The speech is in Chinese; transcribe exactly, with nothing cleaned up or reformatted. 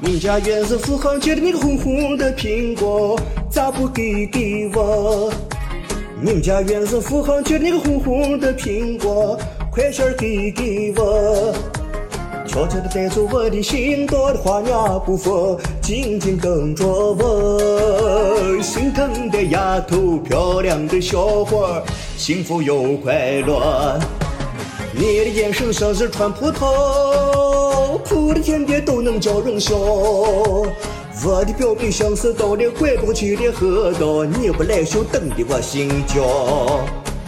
你家院子富豪结的那个红红的苹果，咋不给给我？你们家院子富豪结的那个红红的苹果，快些给给我！悄悄地带走我的心，朵的花鸟不佛，静静等着我。心疼的丫头，漂亮的小伙，幸福又快乐。你的眼神像是穿葡萄，苦的甜的都能叫人笑。我的表妹像是到了拐不过去的河道，你不来就等的我心焦。